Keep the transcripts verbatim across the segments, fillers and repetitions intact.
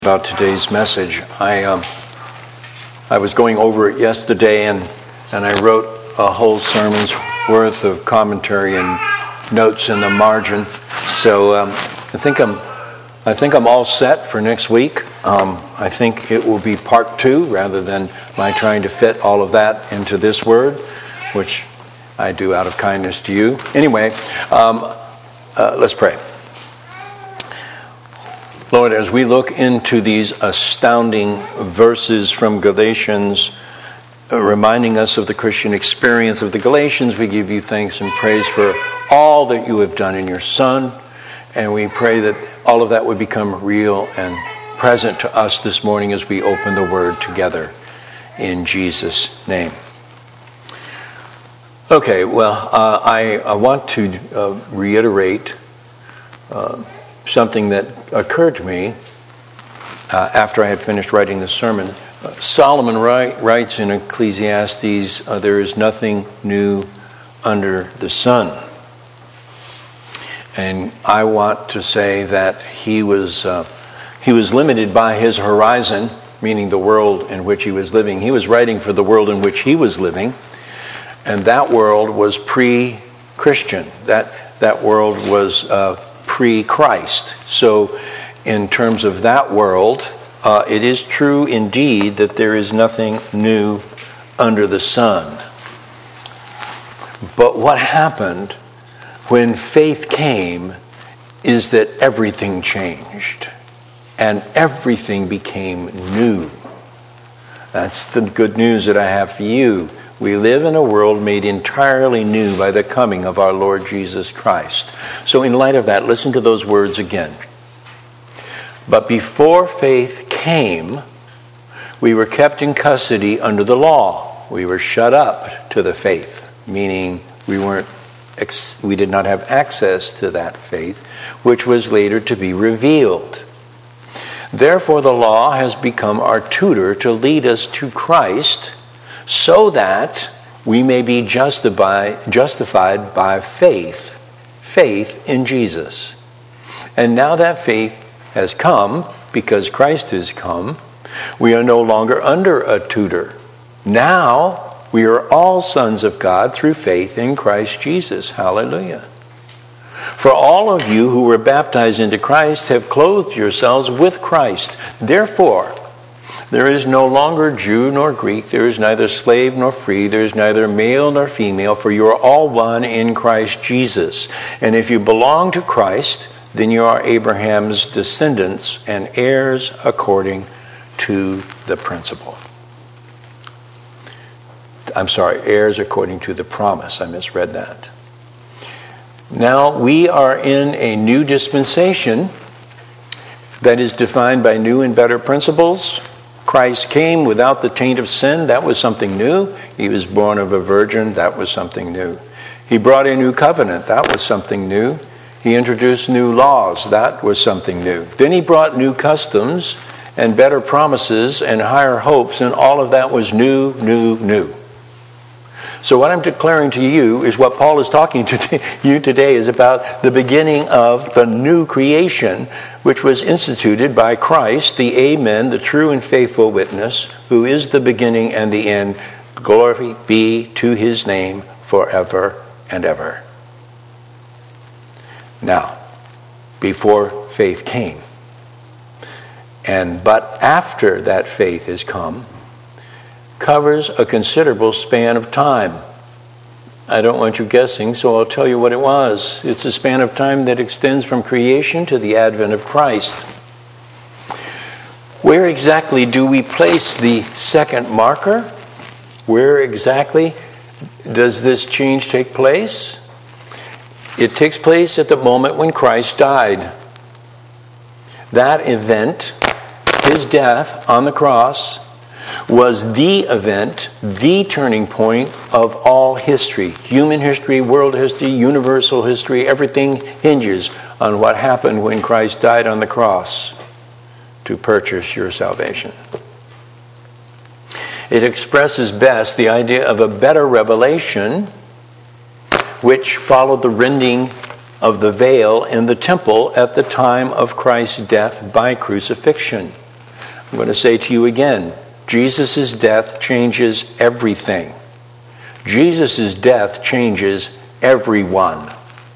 About today's message. I um, I was going over it yesterday, and and I wrote a whole sermon's worth of commentary and notes in the margin. So um, I think I'm I think I'm all set for next week. Um, I think it will be part two rather than my trying to fit all of that into this word, which I do out of kindness to you. Anyway, um, uh, let's pray. Lord, as we look into these astounding verses from Galatians, uh, reminding us of the Christian experience of the Galatians, we give you thanks and praise for all that you have done in your Son, and we pray that all of that would become real and present to us this morning as we open the Word together in Jesus' name. Okay, well, uh, I, I want to uh, reiterate uh, something that occurred to me uh, after I had finished writing this sermon. Uh, Solomon write, writes in Ecclesiastes, uh, there is nothing new under the sun. And I want to say that he was uh, he was limited by his horizon, meaning the world in which he was living. He was writing for the world in which he was living, and that world was pre-Christian. That that world was uh, pre-Christ. So in terms of that world, uh, it is true indeed that there is nothing new under the sun. But what happened when faith came is that everything changed and everything became new. That's the good news that I have for you. We live in a world made entirely new by the coming of our Lord Jesus Christ. So in light of that, listen to those words again. But before faith came, we were kept in custody under the law. We were shut up to the faith, meaning we weren't, we did not have access to that faith, which was later to be revealed. Therefore, the law has become our tutor to lead us to Christ, so that we may be justified, justified by faith, faith in Jesus. And now that faith has come, because Christ has come, we are no longer under a tutor. Now we are all sons of God through faith in Christ Jesus. Hallelujah. For all of you who were baptized into Christ have clothed yourselves with Christ. Therefore, there is no longer Jew nor Greek, there is neither slave nor free, there is neither male nor female, for you are all one in Christ Jesus. And if you belong to Christ, then you are Abraham's descendants and heirs according to the principle. I'm sorry, heirs according to the promise. I misread that. Now we are in a new dispensation that is defined by new and better principles. Christ came without the taint of sin. That was something new. He was born of a virgin. That was something new. He brought a new covenant. That was something new. He introduced new laws. That was something new. Then he brought new customs and better promises and higher hopes, and all of that was new, new, new. So what I'm declaring to you is what Paul is talking to you today is about the beginning of the new creation, which was instituted by Christ, the Amen, the true and faithful witness, who is the beginning and the end. Glory be to his name forever and ever. Now, before faith came, and but after that faith has come, covers a considerable span of time. I don't want you guessing, so I'll tell you what it was. It's a span of time that extends from creation to the advent of Christ. Where exactly do we place the second marker? Where exactly does this change take place? It takes place at the moment when Christ died. That event, his death on the cross, was the event, the turning point of all history. Human history, world history, universal history, everything hinges on what happened when Christ died on the cross to purchase your salvation. It expresses best the idea of a better revelation, which followed the rending of the veil in the temple at the time of Christ's death by crucifixion. I'm going to say to you again, Jesus' death changes everything. Jesus' death changes everyone.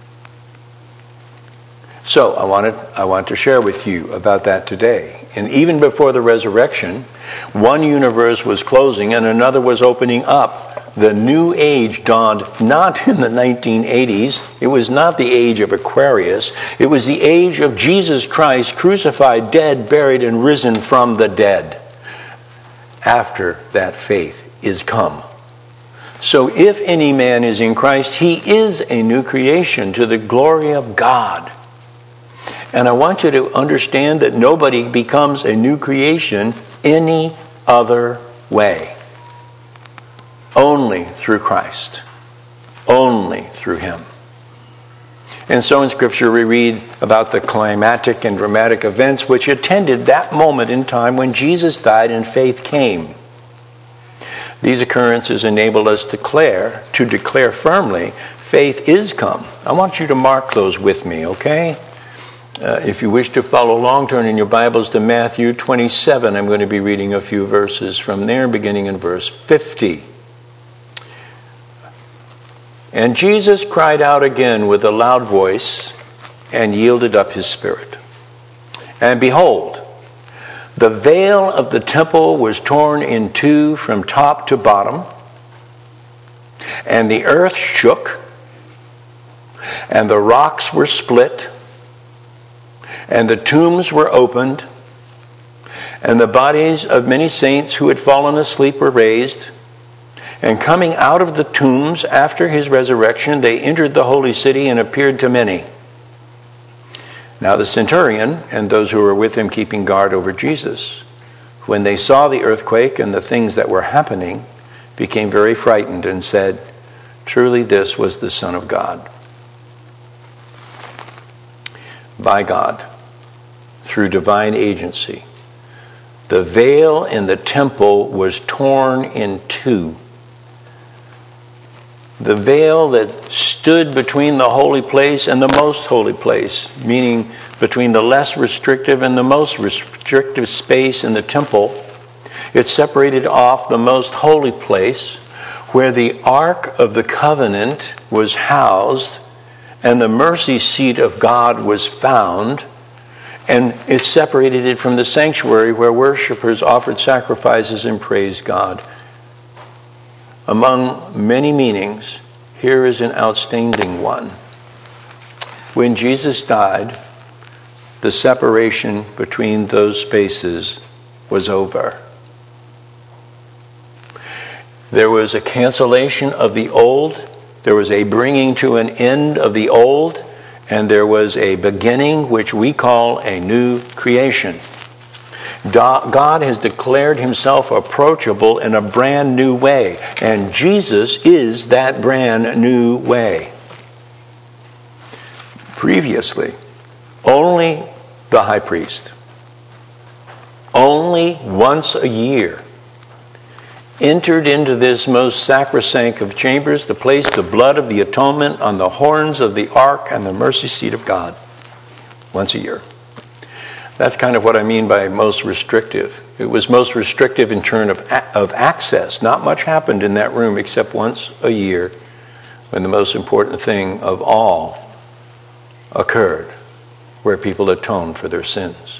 So I wanted, I want to share with you about that today. And even before the resurrection, one universe was closing and another was opening up. The new age dawned not in the nineteen eighties. It was not the age of Aquarius. It was the age of Jesus Christ, crucified, dead, buried, and risen from the dead. After that faith is come. So if any man is in Christ, he is a new creation to the glory of God. And I want you to understand that nobody becomes a new creation any other way. Only through Christ. Only through him. And so in Scripture we read about the climatic and dramatic events which attended that moment in time when Jesus died and faith came. These occurrences enable us to declare, to declare firmly, faith is come. I want you to mark those with me, okay? Uh, if you wish to follow along, turn in your Bibles to Matthew twenty-seven. I'm going to be reading a few verses from there, beginning in verse fifty. And Jesus cried out again with a loud voice and yielded up his spirit. And behold, the veil of the temple was torn in two from top to bottom, and the earth shook, and the rocks were split, and the tombs were opened, and the bodies of many saints who had fallen asleep were raised. And coming out of the tombs after his resurrection, they entered the holy city and appeared to many. Now the centurion and those who were with him keeping guard over Jesus, when they saw the earthquake and the things that were happening, became very frightened and said, "Truly this was the Son of God." By God, through divine agency, the veil in the temple was torn in two. The veil that stood between the holy place and the most holy place, meaning between the less restrictive and the most restrictive space in the temple, it separated off the most holy place where the Ark of the Covenant was housed and the mercy seat of God was found, and it separated it from the sanctuary where worshipers offered sacrifices and praised God. Among many meanings, here is an outstanding one. When Jesus died, the separation between those spaces was over. There was a cancellation of the old, there was a bringing to an end of the old, and there was a beginning which we call a new creation. God has declared himself approachable in a brand new way, and Jesus is that brand new way. Previously, only the high priest, only once a year, entered into this most sacrosanct of chambers to place the blood of the atonement on the horns of the ark and the mercy seat of God. Once a year. That's kind of what I mean by most restrictive. It was most restrictive in terms of, of access. Not much happened in that room except once a year when the most important thing of all occurred, where people atoned for their sins.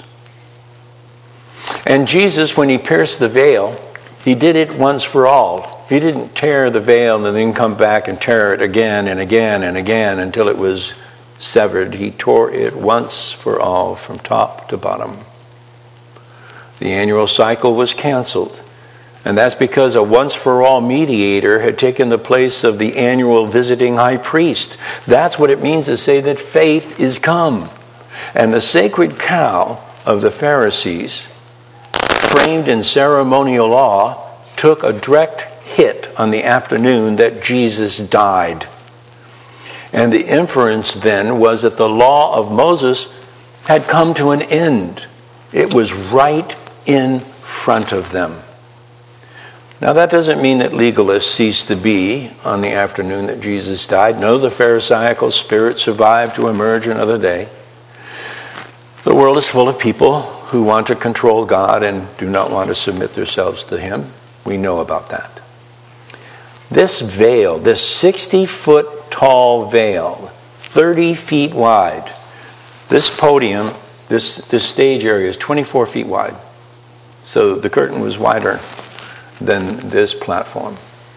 And Jesus, when he pierced the veil, he did it once for all. He didn't tear the veil and then come back and tear it again and again and again until it was severed. He tore it once for all from top to bottom. The annual cycle was canceled. And that's because a once-for-all mediator had taken the place of the annual visiting high priest. That's what it means to say that faith is come. And the sacred cow of the Pharisees, framed in ceremonial law, took a direct hit on the afternoon that Jesus died. And the inference then was that the law of Moses had come to an end. It was right in front of them. Now that doesn't mean that legalists ceased to be on the afternoon that Jesus died. No, the Pharisaical spirit survived to emerge another day. The world is full of people who want to control God and do not want to submit themselves to him. We know about that. This veil, this sixty-foot tall veil, thirty feet wide, this podium, this, this stage area is twenty-four feet wide. So the curtain was wider than this platform.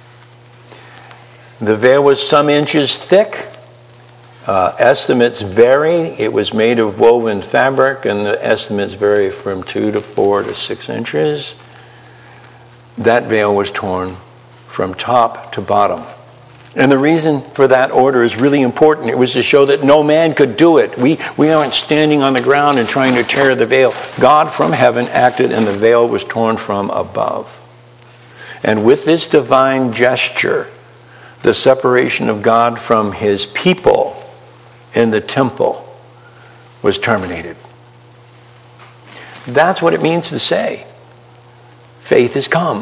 The veil was some inches thick. Uh, estimates vary. It was made of woven fabric, and the estimates vary from two to four to six inches. That veil was torn from top to bottom. And the reason for that order is really important. It was to show that no man could do it. We, we aren't standing on the ground and trying to tear the veil. God from heaven acted, and the veil was torn from above. And with this divine gesture, the separation of God from his people in the temple was terminated. That's what it means to say, faith is come.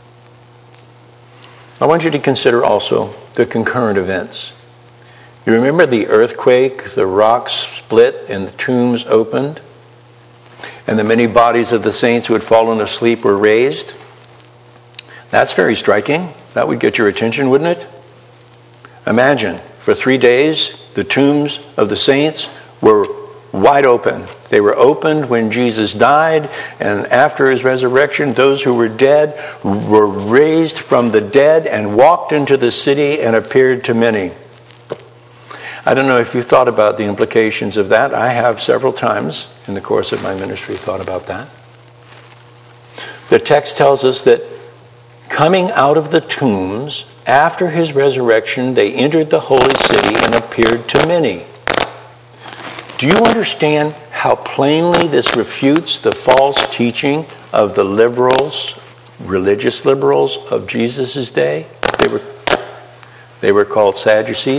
I want you to consider also the concurrent events. You remember the earthquake, the rocks split and the tombs opened, and the many bodies of the saints who had fallen asleep were raised? That's very striking. That would get your attention, wouldn't it? Imagine, for three days, the tombs of the saints were wide open. They were opened when Jesus died, and after his resurrection, those who were dead were raised from the dead and walked into the city and appeared to many. I don't know if you've thought about the implications of that. I have several times in the course of my ministry thought about that. The text tells us that coming out of the tombs after his resurrection, they entered the holy city and appeared to many. Do you understand how plainly this refutes the false teaching of the liberals, religious liberals of Jesus' day? They were, they were called Sadducees.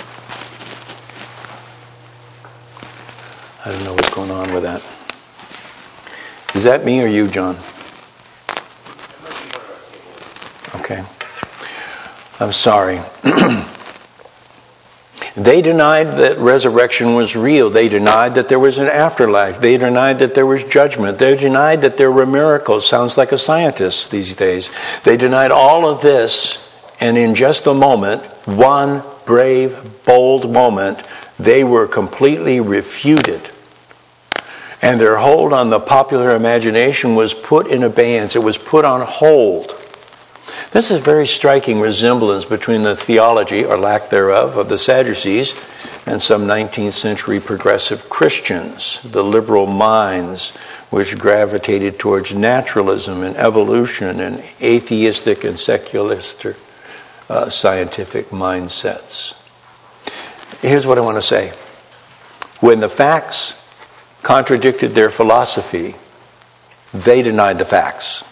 I don't know what's going on with that. Is that me or you, John? Okay. I'm sorry. They denied that resurrection was real. They denied that there was an afterlife. They denied that there was judgment. They denied that there were miracles. Sounds like a scientist these days. They denied all of this, and in just a moment, one brave, bold moment, they were completely refuted. And their hold on the popular imagination was put in abeyance. It was put on hold. This is a very striking resemblance between the theology, or lack thereof, of the Sadducees and some nineteenth century progressive Christians, the liberal minds which gravitated towards naturalism and evolution and atheistic and secularist uh, scientific mindsets. Here's what I want to say. When the facts contradicted their philosophy, they denied the facts.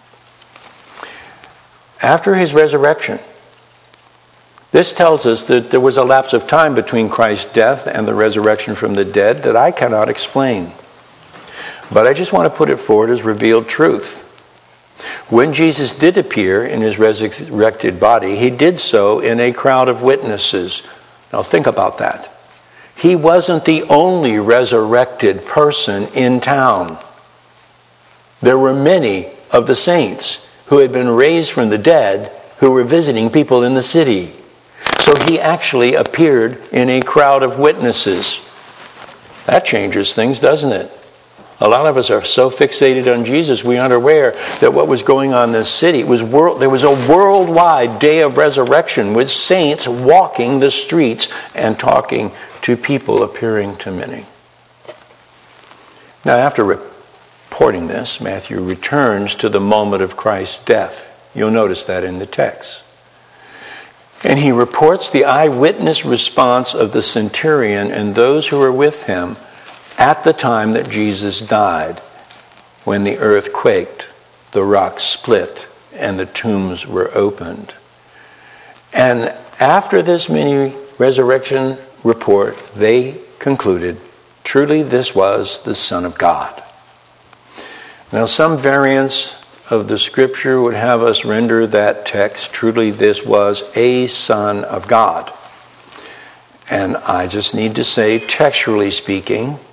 After his resurrection, this tells us that there was a lapse of time between Christ's death and the resurrection from the dead that I cannot explain. But I just want to put it forward as revealed truth. When Jesus did appear in his resurrected body, he did so in a crowd of witnesses. Now think about that. He wasn't the only resurrected person in town. There were many of the saints who had been raised from the dead, who were visiting people in the city. So he actually appeared in a crowd of witnesses. That changes things, doesn't it? A lot of us are so fixated on Jesus, we aren't aware that what was going on in this city was world. There was a worldwide day of resurrection with saints walking the streets and talking to people, appearing to many. Now, after reporting this, Matthew returns to the moment of Christ's death. You'll notice that in the text. And he reports the eyewitness response of the centurion and those who were with him at the time that Jesus died, when the earth quaked, the rocks split, and the tombs were opened. And after this mini resurrection report, they concluded, truly this was the Son of God. Now, some variants of the scripture would have us render that text, truly this was a Son of God. And I just need to say, textually speaking,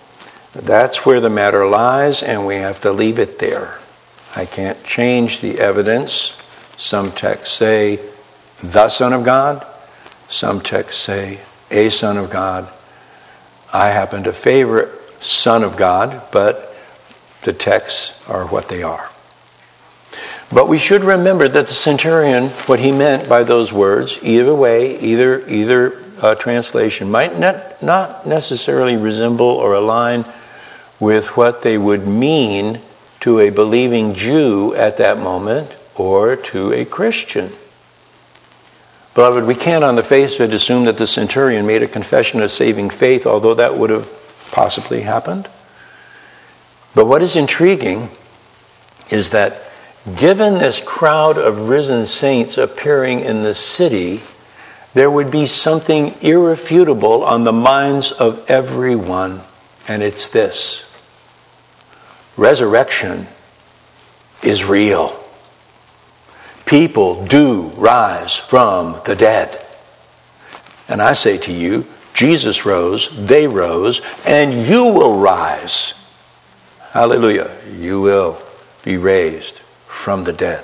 That's where the matter lies, and we have to leave it there. I can't change the evidence. Some texts say, the Son of God. Some texts say, a Son of God. I happen to favor Son of God, but the texts are what they are. But we should remember that the centurion, what he meant by those words, either way, either either uh, translation, might not, not necessarily resemble or align with what they would mean to a believing Jew at that moment or to a Christian. Beloved, we can't on the face of it assume that the centurion made a confession of saving faith, although that would have possibly happened. But what is intriguing is that given this crowd of risen saints appearing in the city, there would be something irrefutable on the minds of everyone, and it's this: resurrection is real. People do rise from the dead. And I say to you, Jesus rose, they rose, and you will rise. Hallelujah. You will be raised from the dead.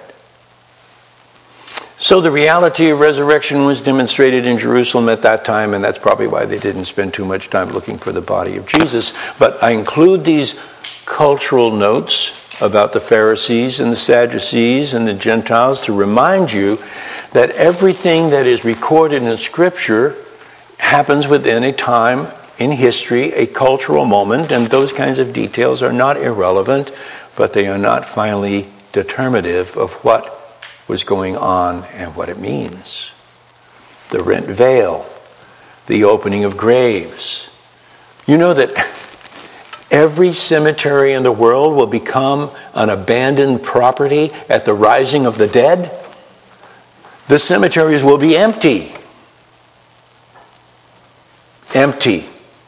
So the reality of resurrection was demonstrated in Jerusalem at that time, and that's probably why they didn't spend too much time looking for the body of Jesus. But I include these cultural notes about the Pharisees and the Sadducees and the Gentiles to remind you that everything that is recorded in Scripture happens within a time in history, a cultural moment, and those kinds of details are not irrelevant, but they are not finally determinative of what was going on and what it means. The rent veil, the opening of graves. You know that every cemetery in the world will become an abandoned property at the rising of the dead. The cemeteries will be empty. Empty.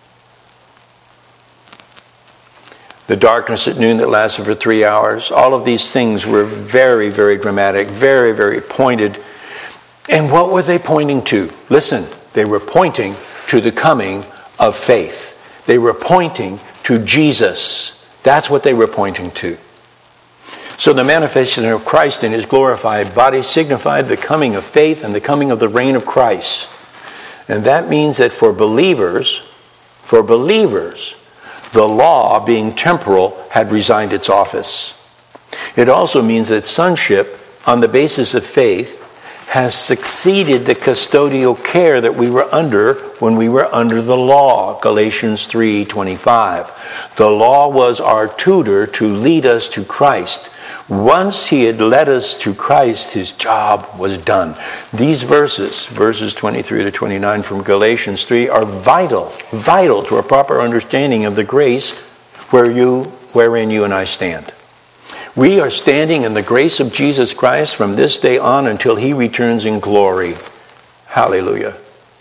The darkness at noon that lasted for three hours. All of these things were very, very dramatic, very, very pointed. And what were they pointing to? Listen, they were pointing to the coming of faith. They were pointing to Jesus. That's what they were pointing to. So the manifestation of Christ in his glorified body signified the coming of faith and the coming of the reign of Christ. And that means that for believers, for believers, the law, being temporal, had resigned its office. It also means that sonship, on the basis of faith, has succeeded the custodial care that we were under when we were under the law. Galatians three twenty-five. The law was our tutor to lead us to Christ. Once he had led us to Christ, his job was done. These verses, verses twenty-three to twenty-nine from Galatians three, are vital, vital to a proper understanding of the grace where you, wherein you and I stand. We are standing in the grace of Jesus Christ from this day on until he returns in glory. Hallelujah.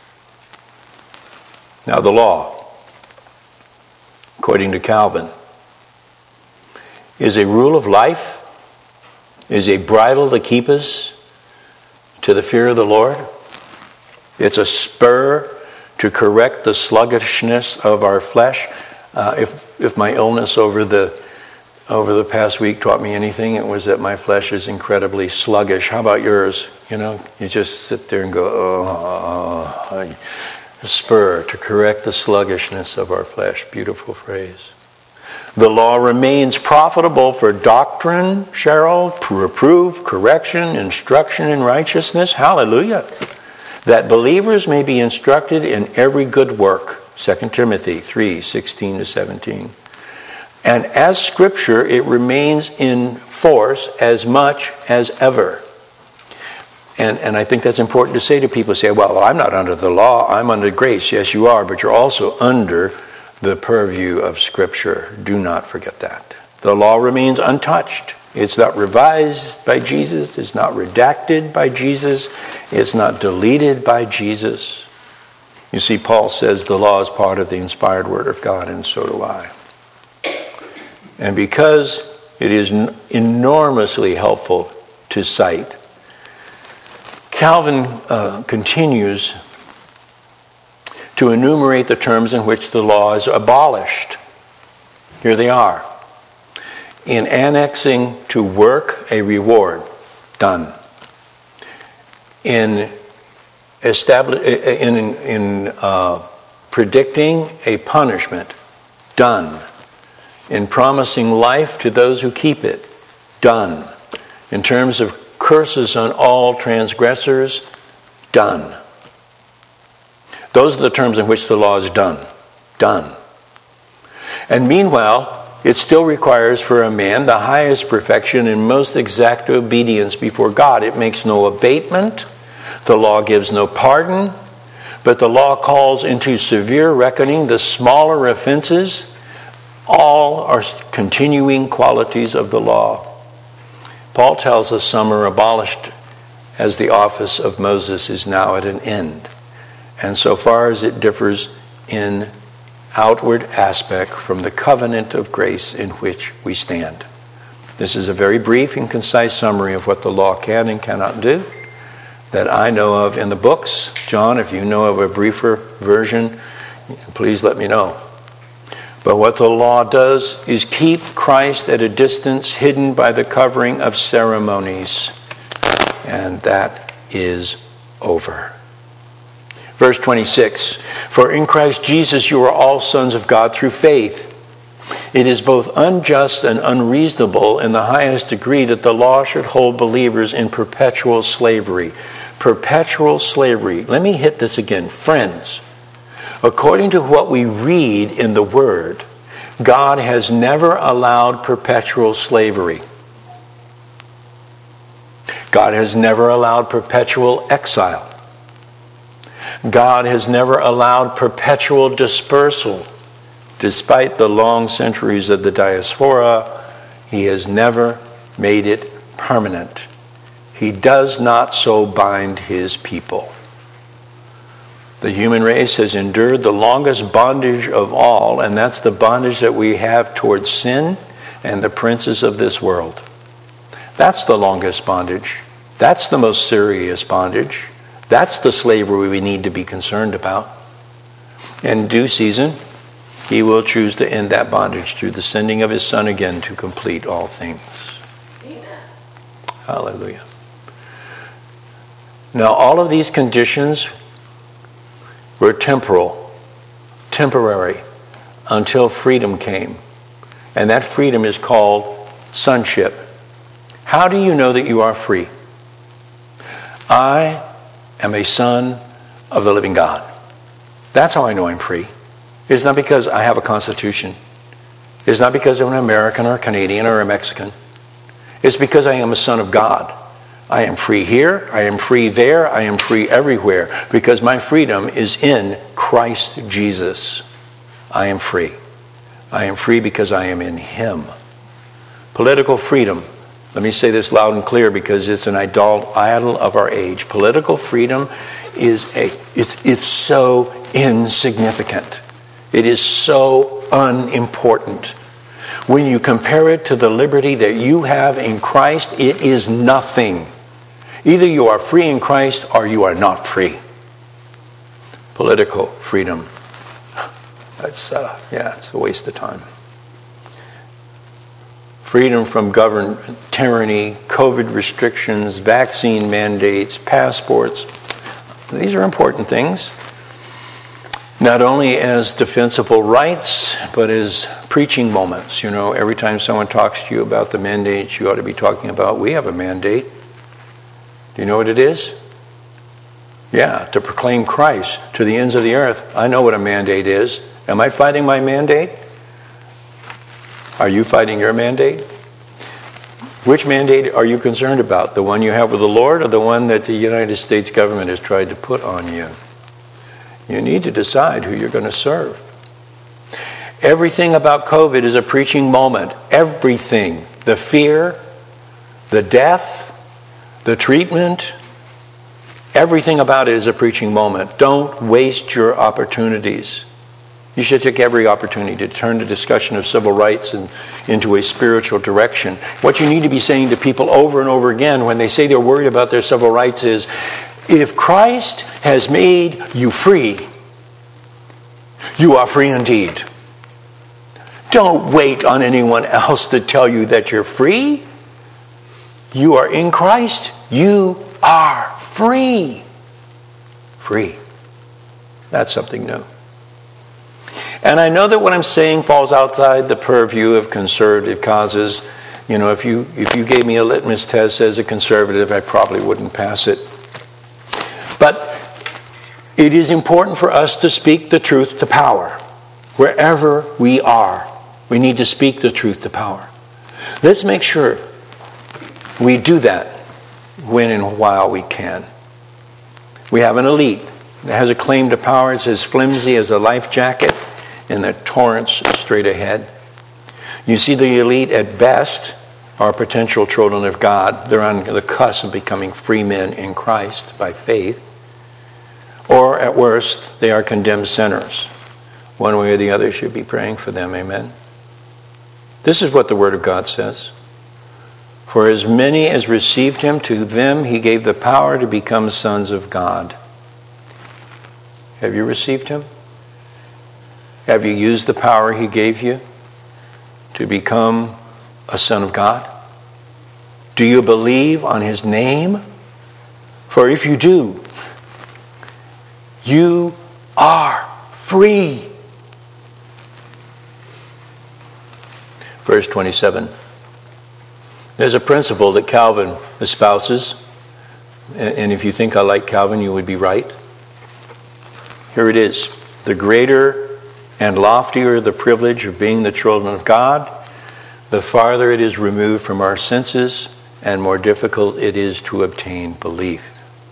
Now the law, according to Calvin, is a rule of life, is a bridle to keep us to the fear of the Lord. It's a spur to correct the sluggishness of our flesh. Uh, if if my illness over the over the past week taught me anything, it was that my flesh is incredibly sluggish. How about yours? You know, you just sit there and go, oh, oh, oh. A spur to correct the sluggishness of our flesh. Beautiful phrase. The law remains profitable for doctrine, Cheryl, reproof, correction, instruction in righteousness. Hallelujah. That believers may be instructed in every good work. Second Timothy three sixteen to seventeen. And as Scripture, it remains in force as much as ever. And, and I think that's important to say to people who say, well, I'm not under the law, I'm under grace. Yes, you are, but you're also under the purview of Scripture. Do not forget that. The law remains untouched. It's not revised by Jesus. It's not redacted by Jesus. It's not deleted by Jesus. You see, Paul says the law is part of the inspired Word of God, and so do I. And because it is enormously helpful to cite, Calvin uh, continues to enumerate the terms in which the law is abolished. Here they are. In annexing to work a reward, done. In establish, in, in uh, predicting a punishment, done. In promising life to those who keep it, done. In terms of curses on all transgressors, done. Those are the terms in which the law is done. Done. And meanwhile, it still requires for a man the highest perfection and most exact obedience before God. It makes no abatement. The law gives no pardon. But the law calls into severe reckoning the smaller offenses. All are continuing qualities of the law. Paul tells us some are abolished as the office of Moses is now at an end. And so far as it differs in outward aspect from the covenant of grace in which we stand. This is a very brief and concise summary of what the law can and cannot do that I know of in the books. John, if you know of a briefer version, please let me know. But what the law does is keep Christ at a distance, hidden by the covering of ceremonies. And that is over. Verse twenty-six, for in Christ Jesus you are all sons of God through faith. It is both unjust and unreasonable in the highest degree that the law should hold believers in perpetual slavery. Perpetual slavery. Let me hit this again. Friends, according to what we read in the Word, God has never allowed perpetual slavery. God has never allowed perpetual exile. God has never allowed perpetual dispersal. Despite the long centuries of the diaspora, he has never made it permanent. He does not so bind his people. The human race has endured the longest bondage of all, and that's the bondage that we have towards sin and the princes of this world. That's the longest bondage. That's the most serious bondage. That's the slavery we need to be concerned about. In due season, he will choose to end that bondage through the sending of his Son again to complete all things. Amen. Hallelujah. Now, all of these conditions were temporal, temporary, until freedom came. And that freedom is called sonship. How do you know that you are free? I am a son of the living God. That's how I know I'm free. It's not because I have a constitution. It's not because I'm an American or a Canadian or a Mexican. It's because I am a son of God. I am free here. I am free there. I am free everywhere because my freedom is in Christ Jesus. I am free. I am free because I am in Him. Political freedom. Let me say this loud and clear because it's an idol, idol of our age. Political freedom is a it's it's so insignificant. It is so unimportant. When you compare it to the liberty that you have in Christ, it is nothing. Either you are free in Christ or you are not free. Political freedom. That's uh, yeah, it's a waste of time. Freedom from government tyranny, COVID restrictions, vaccine mandates, passports. These are important things. Not only as defensible rights, but as preaching moments. You know, every time someone talks to you about the mandate, you ought to be talking about, we have a mandate. Do you know what it is? Yeah, to proclaim Christ to the ends of the earth. I know what a mandate is. Am I fighting my mandate? Are you fighting your mandate? Which mandate are you concerned about? The one you have with the Lord or the one that the United States government has tried to put on you? You need to decide who you're going to serve. Everything about COVID is a preaching moment. Everything. The fear, the death, the treatment, everything about it is a preaching moment. Don't waste your opportunities. You should take every opportunity to turn the discussion of civil rights and, into a spiritual direction. What you need to be saying to people over and over again when they say they're worried about their civil rights is, if Christ has made you free, you are free indeed. Don't wait on anyone else to tell you that you're free. You are in Christ. You are free. Free. That's something new. And I know that what I'm saying falls outside the purview of conservative causes. You know, if you if you gave me a litmus test as a conservative, I probably wouldn't pass it. But it is important for us to speak the truth to power. Wherever we are, we need to speak the truth to power. Let's make sure we do that when and while we can. We have an elite that has a claim to power. It's as flimsy as a life jacket in the torrents straight ahead. You see, the elite at best are potential children of God. They're on the cusp of becoming free men in Christ by faith. Or at worst, they are condemned sinners. One way or the other, should be praying for them. Amen. This is what the Word of God says. For as many as received him, to them he gave the power to become sons of God. Have you received him? Have you used the power he gave you to become a son of God? Do you believe on his name? For if you do, you are free. Verse twenty-seven. There's a principle that Calvin espouses, and if you think I like Calvin, you would be right. Here it is. The greater and loftier the privilege of being the children of God, the farther it is removed from our senses and more difficult it is to obtain belief.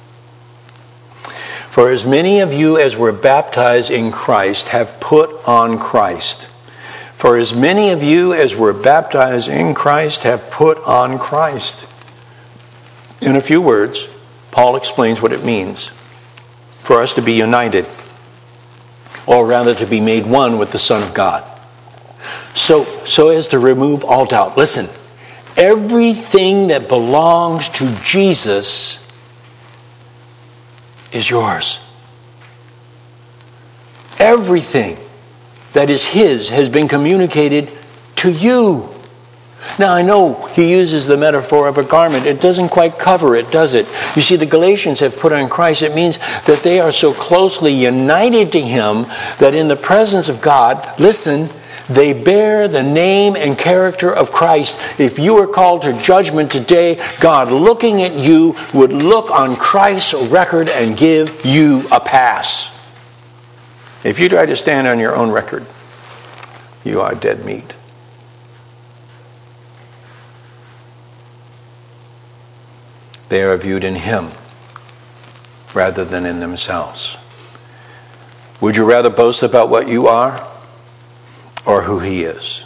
For as many of you as were baptized in Christ have put on Christ. For as many of you as were baptized in Christ have put on Christ. In a few words, Paul explains what it means for us to be united, or rather to be made one with the Son of God. So, so as to remove all doubt. Listen, everything that belongs to Jesus is yours. Everything that is his has been communicated to you. Now, I know he uses the metaphor of a garment. It doesn't quite cover it, does it? You see, the Galatians have put on Christ. It means that they are so closely united to him that in the presence of God, listen, they bear the name and character of Christ. If you were called to judgment today, God, looking at you, would look on Christ's record and give you a pass. If you try to stand on your own record, you are dead meat. They are viewed in him rather than in themselves. Would you rather boast about what you are or who he is?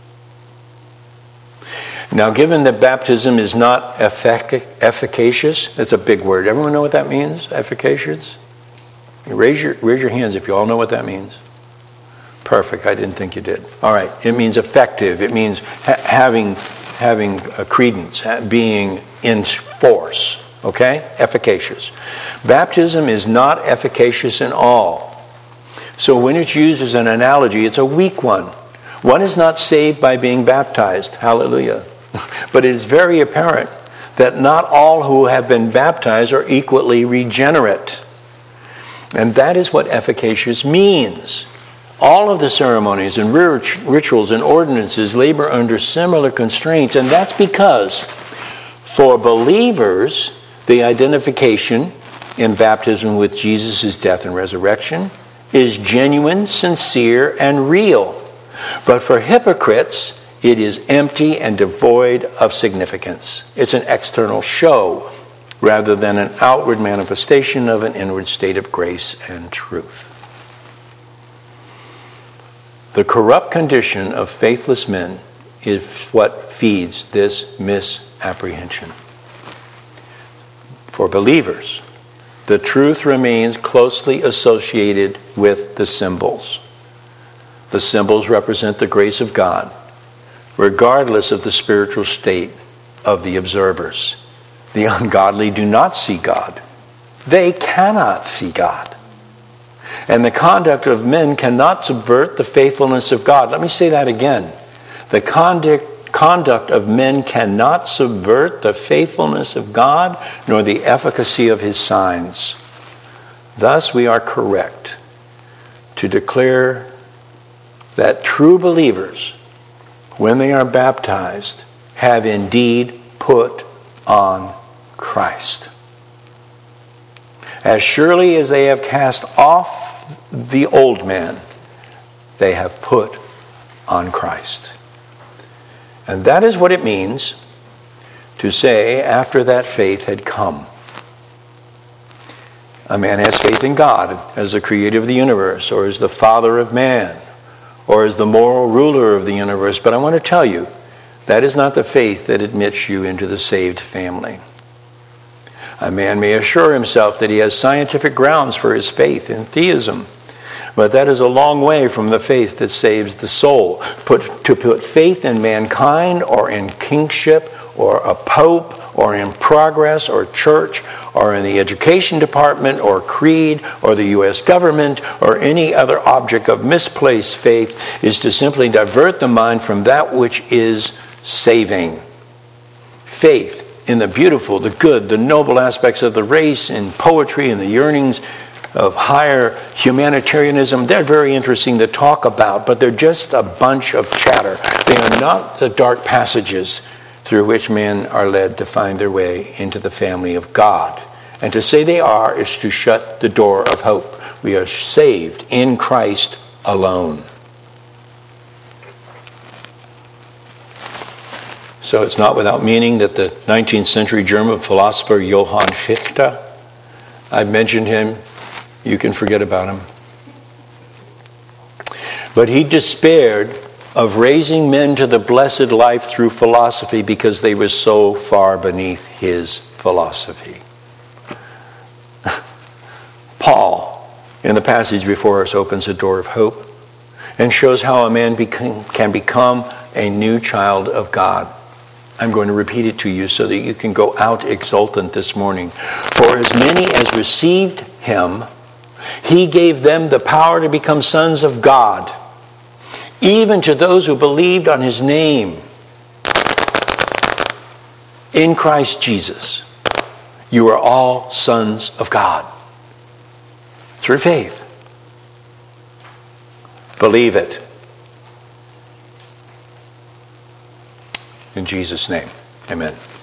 Now, given that baptism is not effic- efficacious, that's a big word. Everyone know what that means? Efficacious? Raise your, raise your hands if you all know what that means. Perfect. I didn't think you did. All right. It means effective. It means ha- having having a credence, being in force. Okay? Efficacious. Baptism is not efficacious in all. So when it's used as an analogy, it's a weak one. One is not saved by being baptized. Hallelujah. But it is very apparent that not all who have been baptized are equally regenerate. And that is what efficacious means. All of the ceremonies and rituals and ordinances labor under similar constraints, and that's because for believers, the identification in baptism with Jesus' death and resurrection is genuine, sincere, and real. But for hypocrites, it is empty and devoid of significance. It's an external show rather than an outward manifestation of an inward state of grace and truth. The corrupt condition of faithless men is what feeds this misapprehension. For believers, the truth remains closely associated with the symbols. The symbols represent the grace of God, regardless of the spiritual state of the observers. The ungodly do not see God. They cannot see God. And the conduct of men cannot subvert the faithfulness of God. Let me say that again. The conduct, conduct of men cannot subvert the faithfulness of God, nor the efficacy of his signs. Thus we are correct to declare that true believers, when they are baptized, have indeed put on Christ. As surely as they have cast off the old man, they have put on Christ. And that is what it means to say, after that faith had come. A man has faith in God as the creator of the universe, or as the father of man, or as the moral ruler of the universe. But I want to tell you, that is not the faith that admits you into the saved family. A man may assure himself that he has scientific grounds for his faith in theism, but that is a long way from the faith that saves the soul. Put, to put faith in mankind, or in kingship, or a pope, or in progress, or church, or in the education department, or creed, or the U S government, or any other object of misplaced faith, is to simply divert the mind from that which is saving. Faith in the beautiful, the good, the noble aspects of the race, in poetry, and the yearnings of higher humanitarianism, they're very interesting to talk about, but they're just a bunch of chatter. They are not the dark passages through which men are led to find their way into the family of God. And to say they are is to shut the door of hope. We are saved in Christ alone. So it's not without meaning that the nineteenth century German philosopher Johann Fichte, I've mentioned him, you can forget about him. But he despaired of raising men to the blessed life through philosophy because they were so far beneath his philosophy. Paul, in the passage before us, opens a door of hope and shows how a man become, can become a new child of God. I'm going to repeat it to you so that you can go out exultant this morning. For as many as received him, he gave them the power to become sons of God, even to those who believed on his name. In Christ Jesus, you are all sons of God. Through faith. Believe it. In Jesus' name, amen.